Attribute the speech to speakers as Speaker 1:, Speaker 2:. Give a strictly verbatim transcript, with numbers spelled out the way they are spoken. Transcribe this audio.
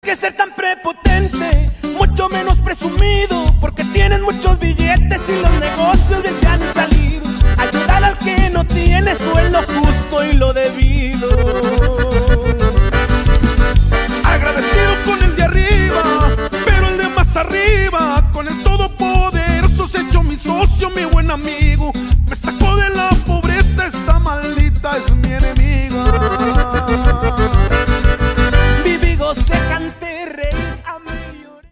Speaker 1: Que ser tan prepotente, mucho menos presumido, porque tienen muchos billetes y los negocios bien te han salido. Ayudar al que no tiene, eso es lo justo y lo debido.